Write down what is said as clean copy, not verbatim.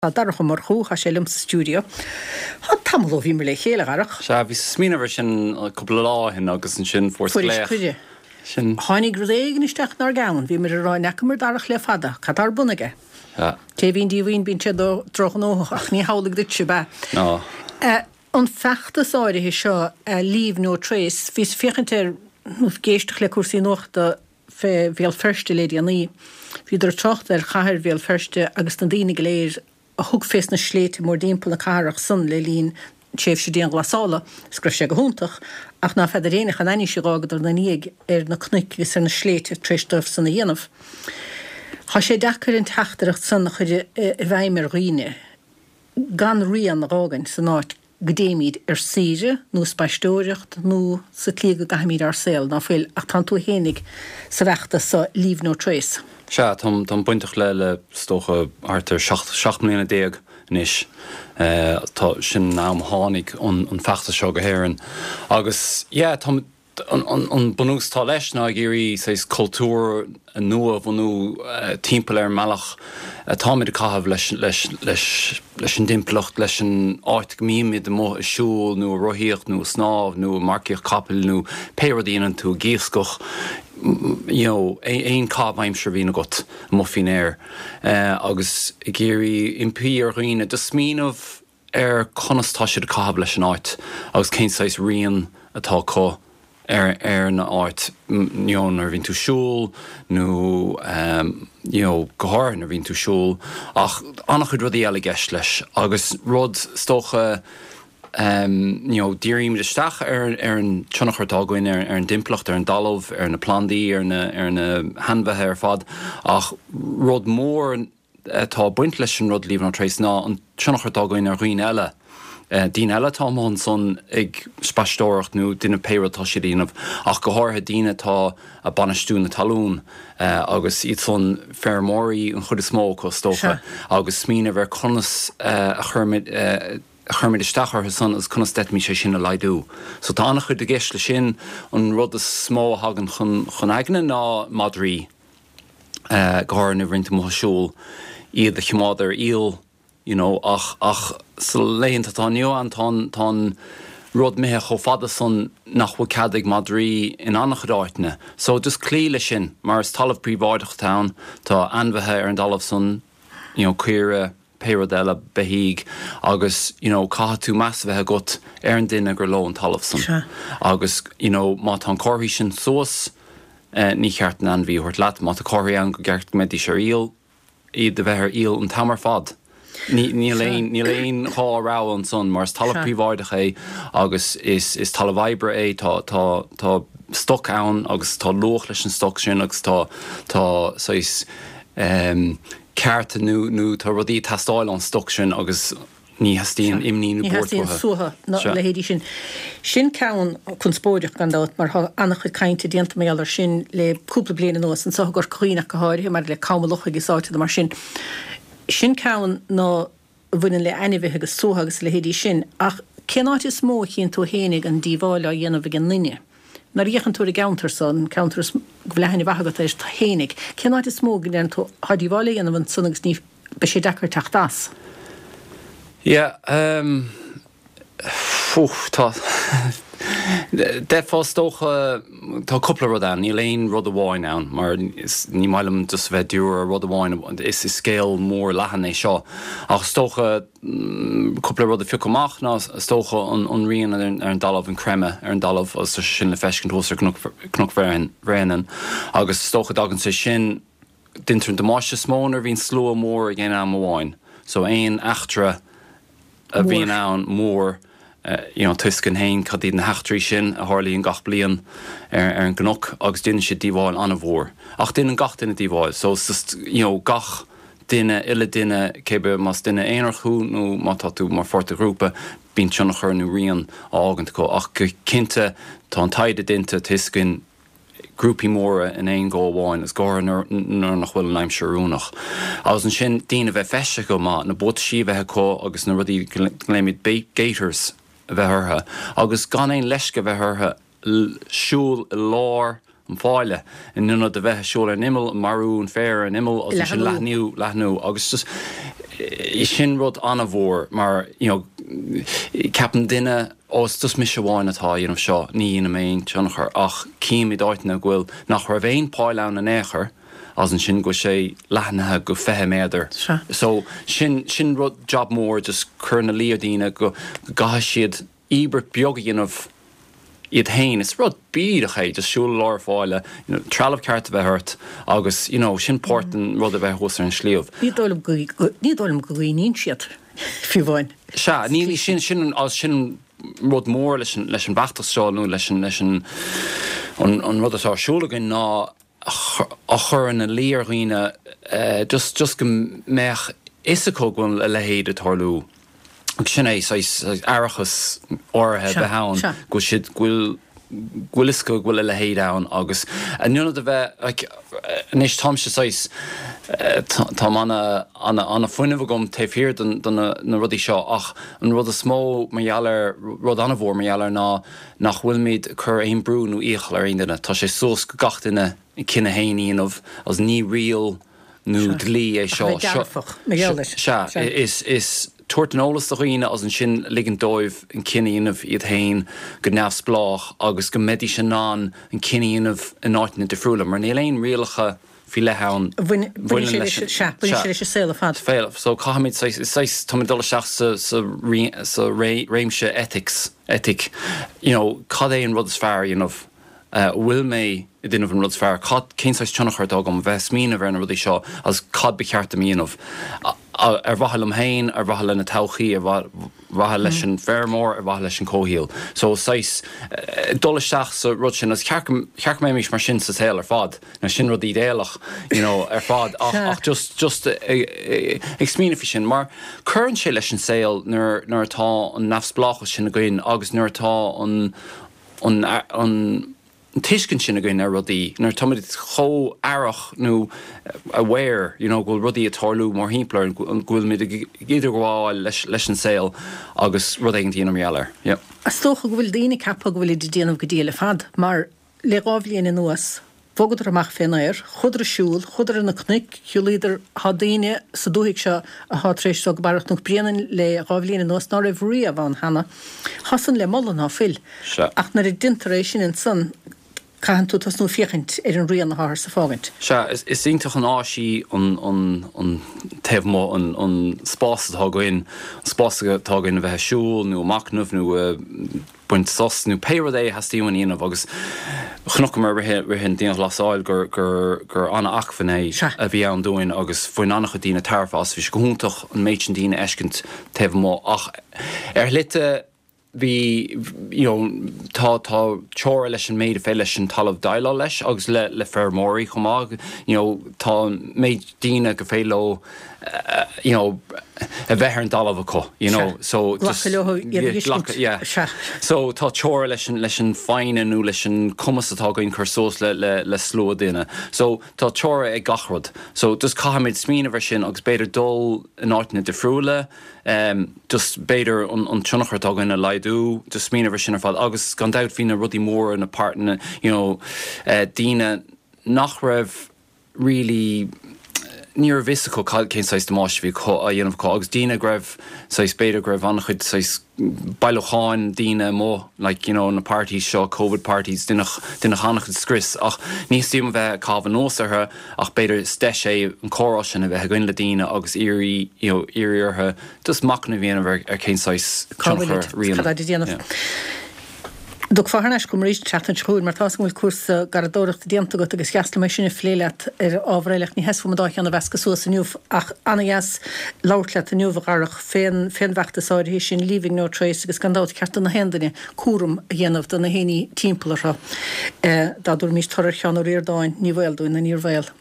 darcha mar chuúcha sé lim stúdio. Tá tamló bhí mar le chéile garach. Se bhí smíanamh sin cúpla láhin agus an sin fórsléach. Sin Tháinig grúdéigen isteach nar gaan, bhí mar rá necamar darach le fada, catar bunige. Té bhín díhhain bín sé trochan óach ach ní hálaigh dit se be. ná. An feachtas áirithe seo Leave No Trace, hís fiochantar géisteach le cuasaí nóachta bhéal firste lédi an ní. Bhí trocht chair bhéal firste agus an daoine go léir a thug fés na sléite mór dímpel na carach san le lín séf sé díon glasála, scref sé go húntaach, ach ná feidir réine an aine sé rágad na níag na cnuic vis na sléite trístöf san na dhéanamh. Tá sé dechar an teachtarach san nach chuide bhaimar riine, gan rian na rágan san áit godéimiid síre, nó spáistóireacht, nó sa clí go gaimiid sel, ná fuil ach tan tú hénig sa bheachta sa Leave No Trace. Se tá buintach le stocha artar 6 mbliana déag níis tá sin nám tháinig an feachta seo go héireann. Agus an bunús tá leis ná géirí sais cultúr nua bhunú timpeall mealach táid a caithbh leis an dimpleacht leis an áit míimiid mó siúil nó roiíocht nó snáb nó marcíoch capil nó péradíanaan tú géascoch éon cábhaim se bhína got muffin air agus i géirí impíar roiine de smíanamh conastá siad a caithbh leis an áit agus cénsáis rion atá có na áit ar bhín tú siúil nó gothir ar bhín tú siúil ach annach chud rudí eile gceist leis agus rud stocha díirim isteach ar an tunnachirtágain ar an dimplacht ar an dalamh ar na plandaí ar na hanbhethe ar fad ach rud mór tá buint leis an rud Leave No Trace ná an tunnachirtágain ar rion eile. Dín eile tá mán son ag spastóireacht nó duine péiretá sé díanamh ach go háirthe díine tá a banistún na talún agus iad son fearmóí an chud is smó go stocha agus smína bhar conas a churmid isteachar san as conas mí sé sin a leidú. So tá annach chud de gceist le sin an rud is smó hagan chun aigne ná Madrí gohair na bhainte mthisiúil iad a chimáidir íl ach sa léon tá nniu an tá rud méthe cho fada san nach bhfuil cadig Madrí in annach ráitne. So just clí le sin, mar is talamh príomháideach tán tá anmhethe ar an dalamh san cuire péradéile behíig agus cá tú meas bheitthe got ar an duine gur lo an talamh san. Agus má tá choirí sin suas ní cheart an bhí chuirt leat, má tá choirí an go gceart medí sé íl iad de bheithir íl an tamar fad. Ní léon hárá an son mar talamh príomháideach é agus is talmhabre é tá stoc ann agus tá loch leis an stoc sin agus tá cearta nó tá rudí tastáil an stoc sin agus ní hastíon imníú bórtha suha le héidir sin. Sin ceann chun spóideach gan dát mar annach chud cainte díanta méallar sin le cúpla bliana nuas an sa gur chuoineach go háirithe mar le cámalocha gisáte mar sin. Sin ceann ná bhuiin le ainmhethe agus sóthagus le héidir sin ach cenáit is mó chéan tú hénig an díomháile a dhéanamh an linne. Nar dhéchan tú gauntar san counter bhlehanna bhagat éis tá hénig. Cenáit is mó gnéan tú hadíháile dhéanamh an sunnagus ní be sé dechar teachtas. Tá de fástócha tá coppla rud an, ní léon rud amháin ann, mar ní mailim dus bheith dúr a rud amháin is scéal mór lehan é seo. Ach stócha coppla rud a fiúcamach ná stócha an rion ar an dalamh an creme ar an dalamh as sin le feiscin tósar cnoc bhréanan. Agus stócha dagan sé sin dintar de máiste smóin ar bhín slua mór a ggéine am amháin. So éon achtra a bhíon ann mór tuiscin hain cad iad na heachtarí sin a tharlaíonn gach bliain ar an gnoc agus duine sé díomháil anna bhór. Ach duine gach duine díomháil, so gach duine ile duine cébe mas duine éonar chuú nó má tá tú mar forta grúpa bín tunnachar nó rion ágant go ach go cinnte tá an taide dinte tuiscin grúpi móra in éon gáháin is gáir nar nach bhfuil an aimseúnach. Agus an sin daine bheith feise go má na bot sí bheitthe có agus na rudí gléimiid gators bheith agus gan éon leisce bheith siúil i lár an fáile in nuna de bheith siúil an imil marú an fér an imil as sin lethnú agus just sin rud anna bhór, mar ceapan duine os dus mis se bháin atá seo ní ina méon teannachar ach cíimi dáitna ghfuil nach chuir bhéon páilán na néchar as an sin go sé lethnathe go fethe méidir. So sin rud job mór just chuna líodíine go gaithe siad íbert beag dhéanamh iad hain. Is rud bíad a ché just siúil láir fáile, trealamh ceart a bheith hurt agus sin portan rud a bheith hosar an slíomh. Ní dólam go ghaoíonn siad fiú bháin. Se, ní sin rud mór leis an bachtastáilú leis an rud atá siúlagan ná a chur na líorghine just go meach isacó gon a lehéad a tarlú. Sin é airachas áirithe behain go siad ghuilisco ghfuil a lehéad ann agus. A nuna a bheith níos tamse sais tá anna fuinmh gom taobhhir na rudí seo ach an rud a smó margheallar rud anna bhór margheallar nach bhfuil míad chur aon brún nó íochal ar aon duine. Tá sé suas go gach duine cinna haíonmh as ní rial nó dlí é seo. Is tuairt an ólas do chuoine as an sin ligan dóibh an cineanamh iad hain go neamhsplách agus go médí sin ná an cineanamh in áitina de friúla, mar ní léon rialacha fi lehan buine sé saola fad. So caiimiid tá dul seach sa réimse etic, cad é an rud is fearr bhfuil mé I didn't rud fearr cad cénsáis teannachart agam bheith smína bhar na rudí seo as cad becheart míanamh ar bhathal am hain ar bhathal na tauchaí ar bhathal leis an fearmór ar bhathal leis an cóhíal. So sais dul seach sa rud sin as cearc mé mis mar sin sa saoil ar fad na sin rudí déalach ar fad ach just ag smína fi sin mar chuann sé leis an saoil nuair atá an nafsplach sin a gcuin agus nuair atá an Tishkin sin a gine rudí, nar tomid cho arach nó aware, ghfuil rudí a tarlú mór hímplar an ghfuil mid idir gháil leis an saoil agus rud éigen tíanam meallar. As tócha bhfuil daoine cappa bhfuil idir déanamh go díal fad, mar le gábhlíon in nuas, fogad amach fénair, chudra siúil, chudra na cnic, chiúlíidir há daoine sa dúigh seo a há tréis so go barach nó brianan le gábhlíon in nuas ná raibh rí a bhain hana, hasan le mollan á fil. Ach nar i dintaréis sin in san Cahan tú tas nó fiechint an rian na háir sa fágant. Is ítach an áisí an taobhmó an spás atá goin, spás atá goin a bheith siúil nó macnamh nó buint sos nó péad é hastíomhan íanamh agus chnocha mar rihin díanamh lasáil gur anna achfan é a bhí an dúin agus foin annach dína tarfás bhís go húntaach an méidin dína eiscint taobhmó ach lite Bhí tá teora leis an méid a fé leis an talamh dailá leis agus le fearmóí chumá tá méid díine go féló a bheith an dalamh acu so tá teora leis an féinenú leis an cumas atá goin chursós le slua duine. So tá teora ag gachrod. So dus caiimiid smína bhar sin agus beidir dul in áitina de friúla just beidir an tunnachart agan a leidú just smína bhar sin ar fad agus gan dát hína rudí mór an apartna díine nach raibh really níor visical cén sais de máis bhí a dhéanamh cá agus díine greibh sais beidir greibh annach chud sais bailocháin díine mó na parties seo COVID parties duine channach chud scris ach níos tíom bheith cábhan nósartha ach beidir steis é an chorá sin a bheith goin le díine agus iríortha dus macna bhíanamh ar cén sais chunachar rian. Dúg fáharnas go maríist chatan trúir mar tás bhfuil cuasa gar dóireachta dianta go agus gasla mai sinna phléileat ar ábhréileach ní heasfa dáich anna bheasca suas aniuh ach annaheas láirleat aniuh garach féin bheachtasáir hí sin Leaving No Trace agus gandát ceartan na hendaine cuarum a dhéanamh don na héanaí timpplacha dá dúr mís torar cheanú réirdáin ní bhfuil dúin na níor bhil.